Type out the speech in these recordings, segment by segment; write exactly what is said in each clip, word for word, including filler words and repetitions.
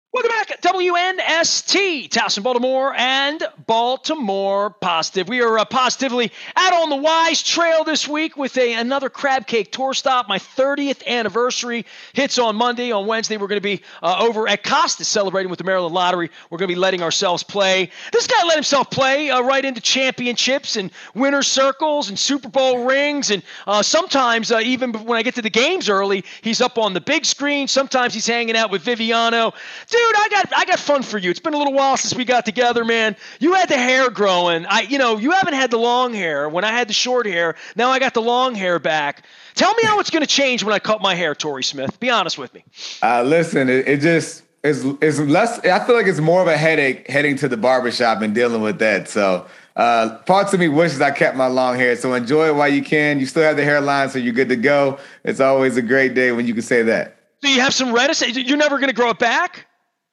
Welcome back, W N S T, Towson, Baltimore, and Baltimore Positive. We are uh, positively out on the Wise Trail this week with a, another crab cake tour stop. My thirtieth anniversary hits on Monday. On Wednesday, we're going to be uh, over at Costas celebrating with the Maryland Lottery. We're going to be letting ourselves play. This guy let himself play uh, right into championships and winner's circles and Super Bowl rings. And uh, sometimes, uh, even when I get to the games early, he's up on the big screen. Sometimes he's hanging out with Viviano. Dude, I got I got fun for you. It's been a little while since we got together, man. You had the hair growing. I, you know, you haven't had the long hair. When I had the short hair, now I got the long hair back. Tell me how it's going to change when I cut my hair, Torrey Smith. Be honest with me. Uh, listen, it, it just is it's less. I feel like it's more of a headache heading to the barbershop and dealing with that. So uh, parts of me wishes I kept my long hair. So enjoy it while you can. You still have the hairline, so you're good to go. It's always a great day when you can say that. Do you have some reticence? You're never going to grow it back?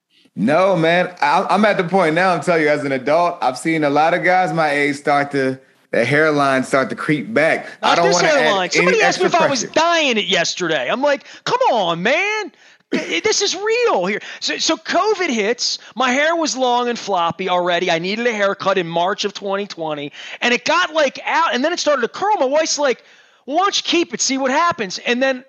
No, man. I, I'm at the point now, I'm telling you, as an adult, I've seen a lot of guys my age start to, the hairline start to creep back. Not I don't this want to hairline. add Somebody any asked me if extra I was pressure. dyeing it yesterday. I'm like, come on, man. This is real here. So, so COVID hits. My hair was long and floppy already. I needed a haircut in March of twenty twenty. And it got like out, and then it started to curl. My wife's like, well, why don't you keep it, see what happens? And then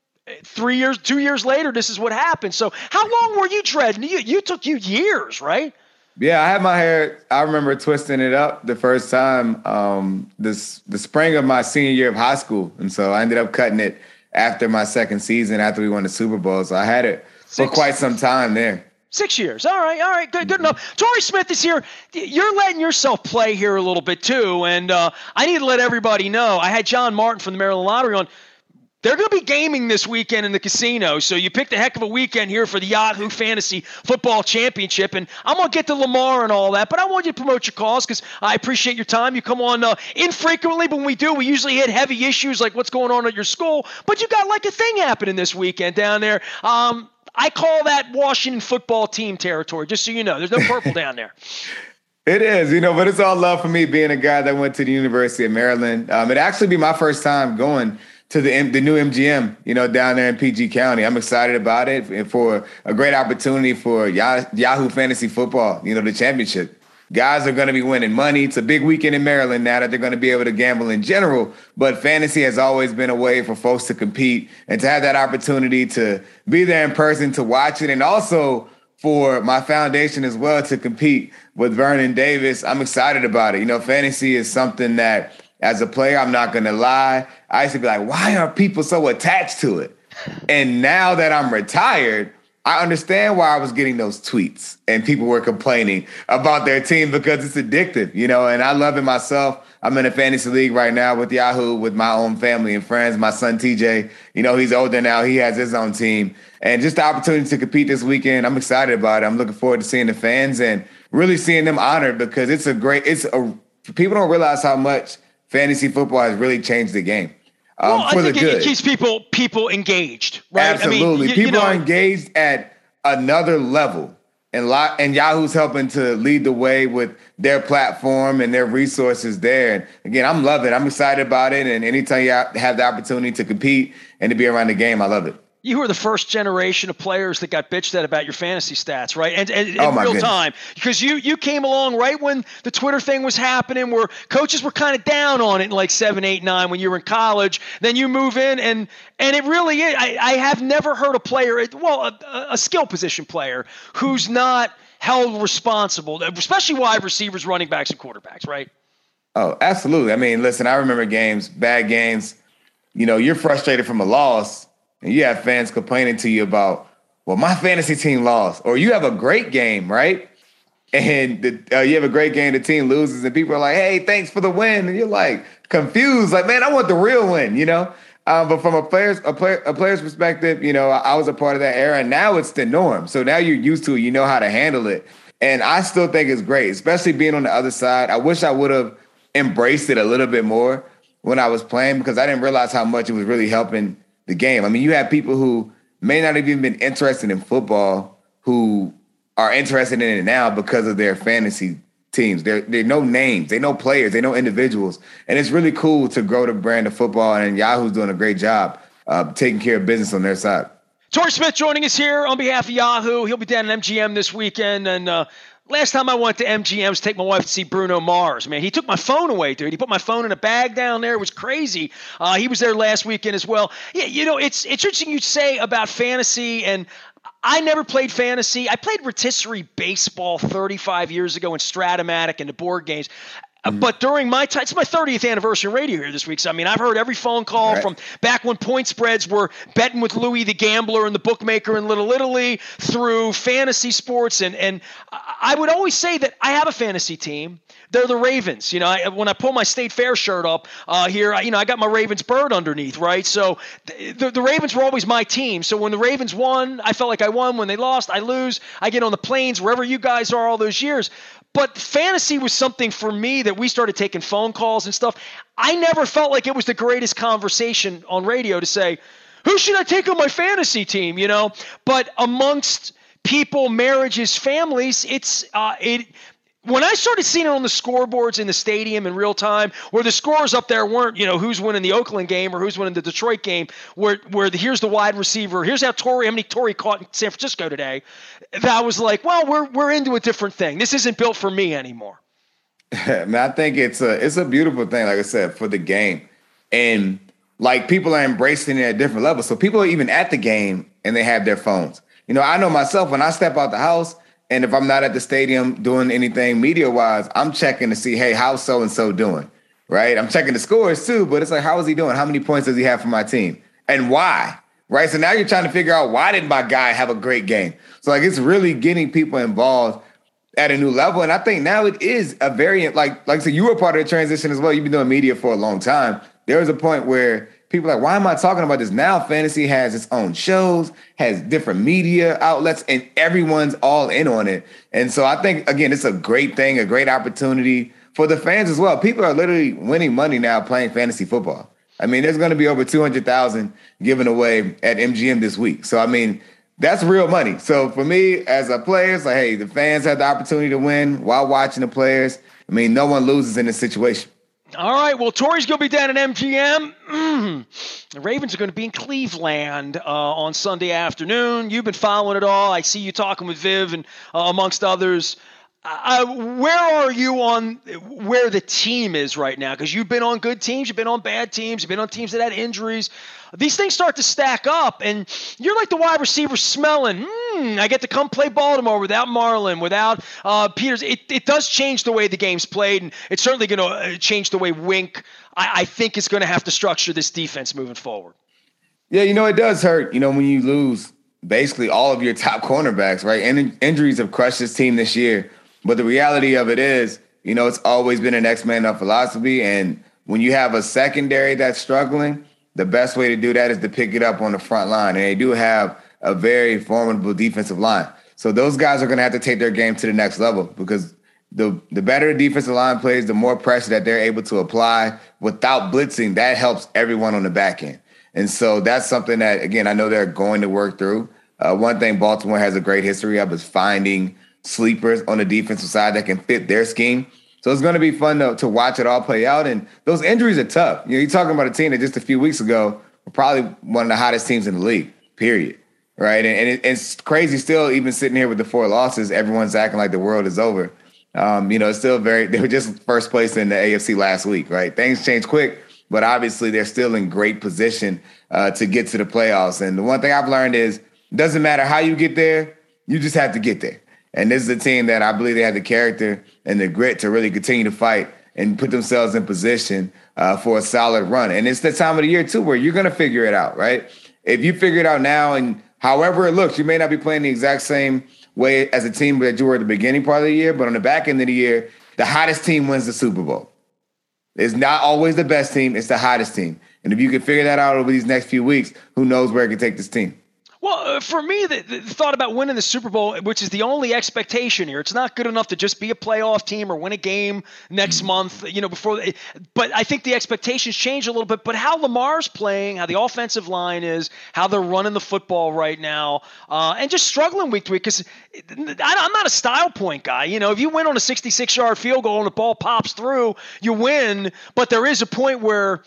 Three years, two years later, this is what happened. So how long were you dreading? You, you took you years, right? Yeah, I had my hair. I remember twisting it up the first time um, this the spring of my senior year of high school. And so I ended up cutting it after my second season, after we won the Super Bowl. So I had it for Six. quite some time there. Six years. All right. All right. Good, good enough. Torrey Smith is here. You're letting yourself play here a little bit, too. And uh, I need to let everybody know. I had John Martin from the Maryland Lottery on. They're going to be gaming this weekend in the casino, so you picked a heck of a weekend here for the Yahoo Fantasy Football Championship, and I'm going to get to Lamar and all that, but I want you to promote your cause because I appreciate your time. You come on uh, infrequently, but when we do, we usually hit heavy issues like what's going on at your school, but you got like a thing happening this weekend down there. Um, I call that Washington football team territory, just so you know. There's no purple down there. It is, you know, but it's all love for me being a guy that went to the University of Maryland. Um, it'd actually be my first time going to the the new M G M, you know, down there in P G County. I'm excited about it and for a great opportunity for Yahoo Fantasy Football, you know, the championship. Guys are going to be winning money. It's a big weekend in Maryland now that they're going to be able to gamble in general, but fantasy has always been a way for folks to compete and to have that opportunity to be there in person, to watch it, and also for my foundation as well to compete with Vernon Davis. I'm excited about it. You know, fantasy is something that as a player, I'm not going to lie, I used to be like, why are people so attached to it? And now that I'm retired, I understand why I was getting those tweets and people were complaining about their team because it's addictive, you know, and I love it myself. I'm in a fantasy league right now with Yahoo with my own family and friends. My son, T J, you know, he's older now. He has his own team. And just the opportunity to compete this weekend, I'm excited about it. I'm looking forward to seeing the fans and really seeing them honored because it's a great, it's a, people don't realize how much fantasy football has really changed the game um, well, for I the think good. It keeps people people engaged, right? Absolutely, I mean, you, people you know, are engaged at another level, and lot and Yahoo's helping to lead the way with their platform and their resources there. And again, I'm loving it. I'm excited about it. And anytime you have the opportunity to compete and to be around the game, I love it. You were the first generation of players that got bitched at about your fantasy stats, right? And, and Oh, in my real goodness. time, because you you came along right when the Twitter thing was happening, where coaches were kind of down on it in like seven, eight, nine when you were in college. Then you move in, and and it really is. I, I have never heard a player, well, a, a skill position player, who's not held responsible, especially wide receivers, running backs, and quarterbacks, right? Oh, absolutely. I mean, listen, I remember games, bad games. You know, you're frustrated from a loss. And you have fans complaining to you about, well, my fantasy team lost. Or you have a great game, right? And the, uh, you have a great game, the team loses, and people are like, hey, thanks for the win. And you're like confused, like, man, I want the real win, you know? Um, but from a player's, a, player, a player's perspective, you know, I, I was a part of that era, and now it's the norm. So now you're used to it. You know how to handle it. And I still think it's great, especially being on the other side. I wish I would have embraced it a little bit more when I was playing because I didn't realize how much it was really helping the game. I mean, you have people who may not have even been interested in football who are interested in it now because of their fantasy teams. They're, they know names, they know players, they know individuals. And it's really cool to grow the brand of football, and Yahoo's doing a great job uh, taking care of business on their side. Torrey Smith joining us here on behalf of Yahoo. He'll be down at M G M this weekend. And uh, last time I went to M G M was to take my wife to see Bruno Mars. Man, he took my phone away, dude. He put my phone in a bag down there. It was crazy. Uh, he was there last weekend as well. Yeah, you know, it's, it's interesting you say about fantasy, and I never played fantasy. I played rotisserie baseball thirty-five years ago in Stratomatic and the board games. Mm-hmm. But during my time, it's my thirtieth anniversary radio here this week. So, I mean, I've heard every phone call right. from back when point spreads were betting with Louis the Gambler and the bookmaker in Little Italy through fantasy sports. And, and I would always say that I have a fantasy team. They're the Ravens. You know, I, when I pull my State Fair shirt up uh, here, I, you know, I got my Ravens bird underneath, right? So the, the Ravens were always my team. So when the Ravens won, I felt like I won. When they lost, I lose. I get on the plains, wherever you guys are all those years. But fantasy was something for me that we started taking phone calls and stuff. I never felt like it was the greatest conversation on radio to say, who should I take on my fantasy team, you know? But amongst people, marriages, families, it's uh, it. When I started seeing it on the scoreboards in the stadium in real time, where the scores up there weren't, you know, who's winning the Oakland game or who's winning the Detroit game, where where the, here's the wide receiver, here's how Torrey, how many Torrey caught in San Francisco today, that was like, well, we're we're into a different thing. This isn't built for me anymore. Man, I think it's a it's a beautiful thing, like I said, for the game, and like people are embracing it at different levels. So people are even at the game and they have their phones. You know, I know myself when I step out the house. And if I'm not at the stadium doing anything media-wise, I'm checking to see, hey, how's so-and-so doing, right? I'm checking the scores too, but it's like, how is he doing? How many points does he have for my team? And why, right? So now you're trying to figure out, why did my guy have a great game? So, like, it's really getting people involved at a new level. And I think now it is a variant. Like, like I said, you were part of the transition as well. You've been doing media for a long time. There was a point where people are like, why am I talking about this now? Fantasy has its own shows, has different media outlets, and everyone's all in on it. And so I think, again, it's a great thing, a great opportunity for the fans as well. People are literally winning money now playing fantasy football. I mean, there's going to be over two hundred thousand given away at M G M this week. So, I mean, that's real money. So for me as a player, it's like, hey, the fans have the opportunity to win while watching the players. I mean, no one loses in this situation. All right, well, Torrey's going to be down at M G M. Mm. The Ravens are going to be in Cleveland uh, on Sunday afternoon. You've been following it all. I see you talking with Viv and uh, amongst others. Uh, where are you on where the team is right now? Because you've been on good teams, you've been on bad teams, you've been on teams that had injuries. These things start to stack up, and you're like the wide receiver smelling, hmm, I get to come play Baltimore without Marlon, without uh, Peters. It, it does change the way the game's played, and it's certainly going to change the way Wink, I, I think, is going to have to structure this defense moving forward. Yeah, you know, it does hurt, you know, when you lose basically all of your top cornerbacks, right? And injuries have crushed this team this year. But the reality of it is, you know, it's always been an X man up philosophy. And when you have a secondary that's struggling, the best way to do that is to pick it up on the front line. And they do have a very formidable defensive line. So those guys are going to have to take their game to the next level, because the, the better the defensive line plays, the more pressure that they're able to apply without blitzing. That helps everyone on the back end. And so that's something that, again, I know they're going to work through. Uh, one thing Baltimore has a great history of is finding sleepers on the defensive side that can fit their scheme. So it's going to be fun to, to watch it all play out. And those injuries are tough. You know, you're talking about a team that just a few weeks ago were probably one of the hottest teams in the league, period. Right. And, and it, it's crazy still, even sitting here with the four losses, everyone's acting like the world is over. Um, you know, it's still very, they were just first place in the A F C last week, right? Things change quick, but obviously they're still in great position uh, to get to the playoffs. And the one thing I've learned is it doesn't matter how you get there, you just have to get there. And this is a team that I believe they have the character and the grit to really continue to fight and put themselves in position uh, for a solid run. And it's the time of the year, too, where you're going to figure it out, right? If you figure it out now, and however it looks, you may not be playing the exact same way as a team that you were at the beginning part of the year, but on the back end of the year, the hottest team wins the Super Bowl. It's not always the best team. It's the hottest team. And if you can figure that out over these next few weeks, who knows where it can take this team. Well, uh, for me, the, the thought about winning the Super Bowl, which is the only expectation here, it's not good enough to just be a playoff team or win a game next month, you know, before. They, but I think the expectations change a little bit. But how Lamar's playing, how the offensive line is, how they're running the football right now, uh, and just struggling week to week. Because I'm not a style point guy. You know, if you win on a sixty-six yard field goal and the ball pops through, you win. But there is a point where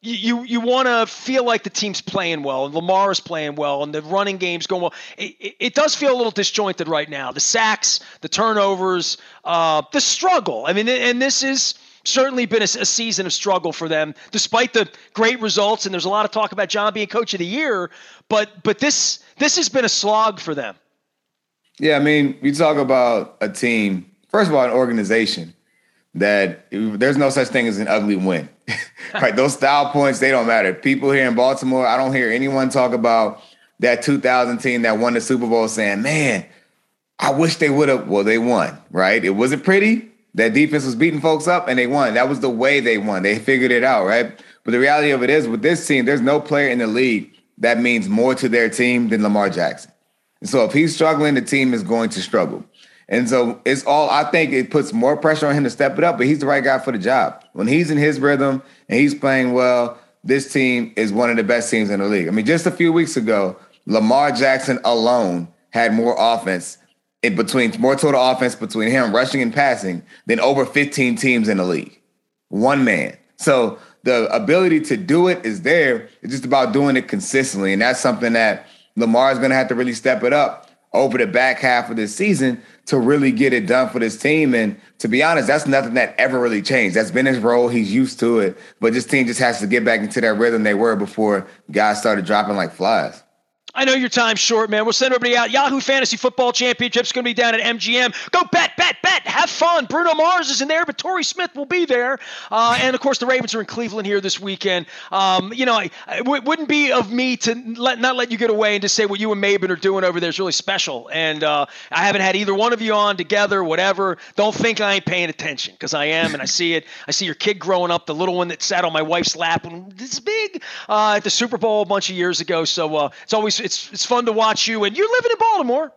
you you want to feel like the team's playing well and Lamar is playing well and the running game's going well. It, it, it does feel a little disjointed right now. The sacks, the turnovers, uh, the struggle. I mean, and this is certainly been a, a season of struggle for them, despite the great results. And there's a lot of talk about John being coach of the year, but but this this has been a slog for them. Yeah, I mean, you talk about a team. First of all, an organization that there's no such thing as an ugly win. Right? Those style points, they don't matter. People here in Baltimore, I don't hear anyone talk about that two thousand team that won the Super Bowl saying, man, I wish they would have. Well, they won, right? It wasn't pretty. That defense was beating folks up and they won. That was the way they won. They figured it out, right? But the reality of it is with this team, there's no player in the league that means more to their team than Lamar Jackson. And so if he's struggling, the team is going to struggle. And so it's all, I think it puts more pressure on him to step it up, but he's the right guy for the job. When he's in his rhythm and he's playing well, this team is one of the best teams in the league. I mean, just a few weeks ago, Lamar Jackson alone had more offense in between, more total offense between him rushing and passing than over fifteen teams in the league. One man. So the ability to do it is there. It's just about doing it consistently. And that's something that Lamar is going to have to really step it up over the back half of this season to really get it done for this team. And to be honest, that's nothing that ever really changed. That's been his role. He's used to it. But this team just has to get back into that rhythm they were before guys started dropping like flies. I know your time's short, man. We'll send everybody out. Yahoo Fantasy Football Championship's going to be down at M G M. Go bet, bet, bet. Have fun. Bruno Mars is in there, but Torrey Smith will be there. Uh, and, of course, the Ravens are in Cleveland here this weekend. Um, you know, I, it wouldn't be of me to let not let you get away and just say what you and Maben are doing over there is really special. And uh, I haven't had either one of you on together, whatever. Don't think I ain't paying attention, because I am, and I see it. I see your kid growing up, the little one that sat on my wife's lap when this big uh, at the Super Bowl a bunch of years ago. So uh, it's always it's it's fun to watch you. And you're living in Baltimore.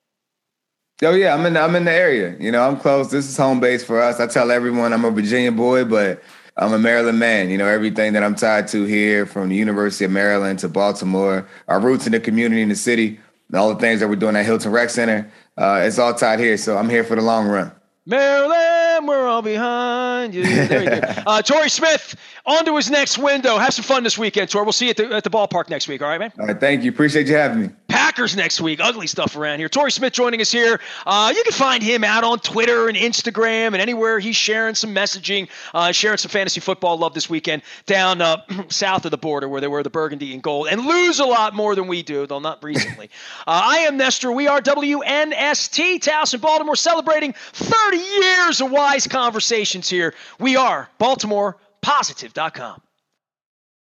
Oh yeah, I'm in I'm in the area. You know, I'm close. This is home base for us. I tell everyone I'm a Virginia boy, but I'm a Maryland man. You know, everything that I'm tied to here, from the University of Maryland to Baltimore, our roots in the community, in the city, and all the things that we're doing at Hilton Rec Center, uh, it's all tied here. So I'm here for the long run. Maryland, we're all behind you. There you go. Uh, Torrey Smith, on to his next window. Have some fun this weekend, Tor. We'll see you at the, at the ballpark next week. All right, man? All right, thank you. Appreciate you having me. Packers next week. Ugly stuff around here. Torrey Smith joining us here. Uh, you can find him out on Twitter and Instagram and anywhere he's sharing some messaging, uh, sharing some fantasy football love this weekend down uh, south of the border where they wear the burgundy and gold and lose a lot more than we do, though not recently. uh, I am Nestor. We are W N S T, Towson, Baltimore, celebrating thirty years of wise conversations here. We are Baltimore Positive dot com.